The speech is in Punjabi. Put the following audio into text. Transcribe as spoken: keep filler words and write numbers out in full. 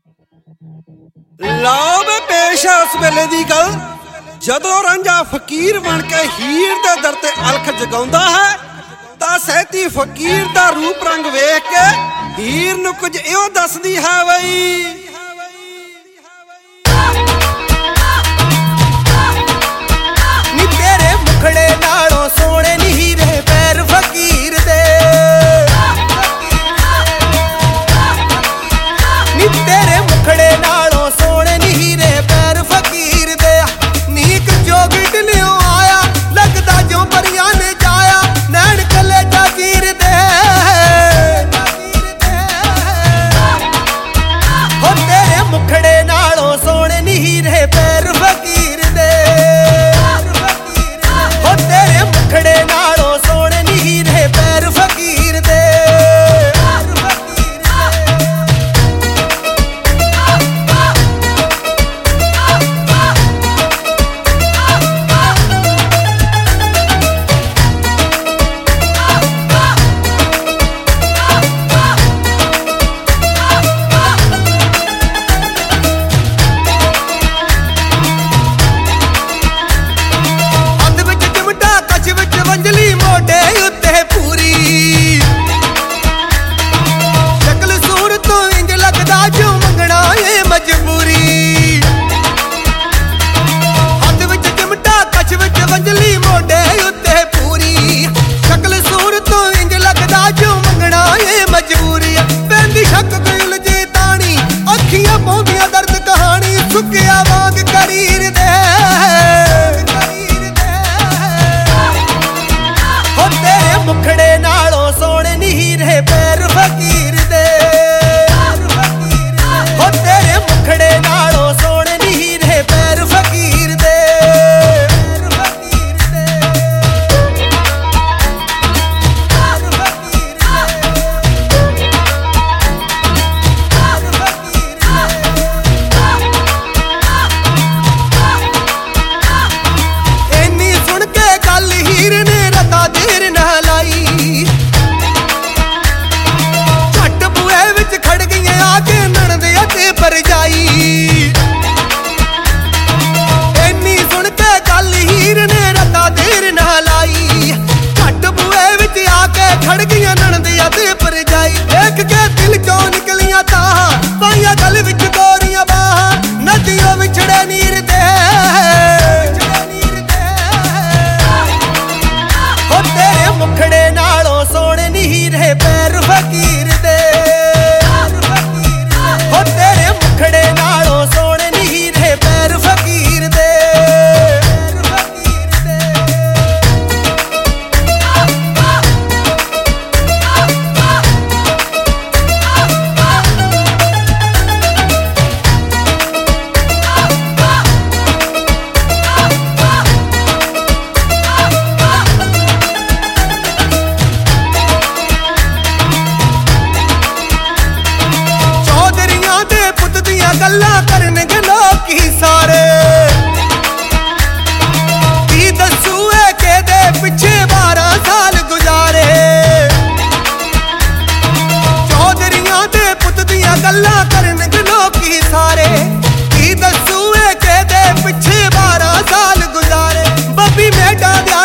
ਲਾਓ ਵੇ ਪੇਸ਼ ਹੈ ਉਸ ਵੇਲੇ ਦੀ ਗੱਲ ਜਦੋਂ ਰਾਂਝਾ ਫਕੀਰ ਬਣ ਕੇ ਹੀਰ ਦੇ ਦਰ ਤੇ ਅਲਖ ਜਗਾਉਂਦਾ ਹੈ ਤਾਂ ਸਹਿਤੀ ਫਕੀਰ ਦਾ ਰੂਪ ਰੰਗ ਵੇਖ ਕੇ ਹੀਰ ਨੂੰ ਕੁਝ ਇਉਂ ਦੱਸਦੀ ਹੈ ਬਈ। ਨੀ ਤੇਰੇ ਮੁਖੜੇ ਨਾਲੋਂ ਸੋਹਣੇ ਨੀ ਹੀਰੇ ਪੈਰ ਫਕੀਰ ਦੇ, ਨੀ ਤੇਰੇ ਮੁਖੜੇ ਨਾਲੋਂ ਸੋਹਣੇ ਨੀ ਹੀਰੇ ਪੈਰ ਫਕੀਰ ਦੇ। ਨੀ ਇੱਕ ਜੋਗੀ ਢਿਲਿਓ ਆਇਆ ਲੱਗਦਾ ਜੋ ਪਰੀਆਂ ਨੇ ਜਾਇਆ ਨੈਣ ਕੱਲੇ ਜਾਗੀਰ ਦੇ। ਹੋ ਤੇਰੇ ਮੁਖੜੇ ਨਾਲੋਂ ਸੋਹਣੇ ਨੀ ਹੀਰੇ ਪੈਰ ਫਕੀਰ ਦੇ, ਹੋ ਤੇਰੇ ਮੁਖੜੇ ਨਾਲੋਂ ਸੋਹਣੇ ਨੀ ਹੀਰੇ ਪੈਰ ਫਕੀਰ ਦੇ। ਵੰਜਲੀ ਮੋਢੇ ਉੱਤੇ ਪੂਰੀ ਸ਼ਕਲ ਸੂਰਤ ਤੋਂ ਇੰਜ ਲੱਗਦਾ ਜੋ ਮੰਗਣਾ ਏ ਮਜਬੂਰੀ। ਹੱਥ ਵਿੱਚ ਚਿਮਟਾ ਕੱਛ ਵਿੱਚ ਵੰਜਲੀ ਮੋਢੇ ਉੱਤੇ ਪੂਰੀ ਸ਼ਕਲ ਸੂਰਤ ਤੋਂ ਇੰਜ ਲੱਗਦਾ ਜੋ ਮੰਗਣਾ ਏ ਮਜਬੂਰੀ। ਪੈਂਦੀ ਸ਼ੱਕ ਕੋਈ ਉਲਝੀ ਤਾਣੀ ਅੱਖੀਆਂ ਪਾਉਂਦੀਆਂ ਦਰਦ ਕਹਾਣੀ ਸੁੱਕਿਆ ਵਾਂਗ ਕਰੀਰ ਦੇ। ਮੁਖੜੇ ਨਾਲੋਂ ਸੋਹਣੇ ਨੀ ਹੀਰੇ ਪੈਰ ਫਕੀਰ ਦੇ, ਹੋ ਤੇਰੇ ਮੁਖੜੇ ਨਾਲੋਂ ਸੋਹਣੇ ਨੀ ਹੀਰੇ ਪੈਰ ਫਕੀਰ ਦੇ। ਇੰਨੀ ਸੁਣ ਕੇ ਗੱਲ ਹੀਰ ਨੇ ਰਤਾ ਦੇਰ ਨਾ ਲਾਈ ਛੱਟ ਬੂਹੇ ਵਿੱਚ ਖੜ ਗਈਆਂ ਆ ਕੇ ਨਣਦ ਅਤੇ ਪਰਜਾਈ। ਇੰਨੀ ਸੁਣ ਕੇ ਗੱਲ ਹੀਰ ਨੇ ਰਤਾ ਦੇਰ ਨਾ ਲਾਈ ਛੱਟ ਬੂਹੇ ਵਿੱਚ ਆ ਕੇ ਖੜ ਗਈਆਂ ਨਣਦ ਅਤੇ ਪਰਜਾਈ। ਦੇਖ ਕੇ ਦਿਲ ਚੋਂ ਨਿਕਲੀਆਂ ਤਾਂ ਪਾਈਆਂ ਗਲ ਵਿੱਚ ਗੋਰੀਆਂ ਬਾਹਾਂ ਨਦੀਆਂ ਵਿਛੜੇ ਨੀਰ ਦੇ। ਹੋ ਤੇਰੇ ਮੁਖੜੇ ਨਾਲੋਂ ਸੋਹਣੇ ਨੀ ਹੀਰੇ ਪੈਰ ਫਕੀਰ ਦੇ, ਹੋ ਤੇਰੇ ਮੁਖੜੇ ਨਾਲੋਂ ਸੋਹਣੇ ਨੀ ਹੀਰੇ ਪੈਰ ਫਕੀਰ ਦੇ। ਗੱਲਾਂ ਕਰਨਗੇ ਲੋਕੀ ਸਾਰੇ ਕੀ ਦੱਸੂ ਏ ਕਿਹਦੇ ਪਿੱਛੇ ਬਾਰਾਂ ਸਾਲ ਗੁਜ਼ਾਰੇ। ਚੌਧਰੀਆਂ ਦੇ ਪੁੱਤ ਦੀਆਂ ਗੱਲਾਂ ਕਰਨਗੇ ਲੋਕੀ ਸਾਰੇ ਕੀ ਦੱਸੂ ਏ ਕਿਹਦੇ ਪਿੱਛੇ ਬਾਰਾਂ ਸਾਲ ਗੁਜ਼ਾਰੇ। ਬੱਬੀ ਮੇਢਾ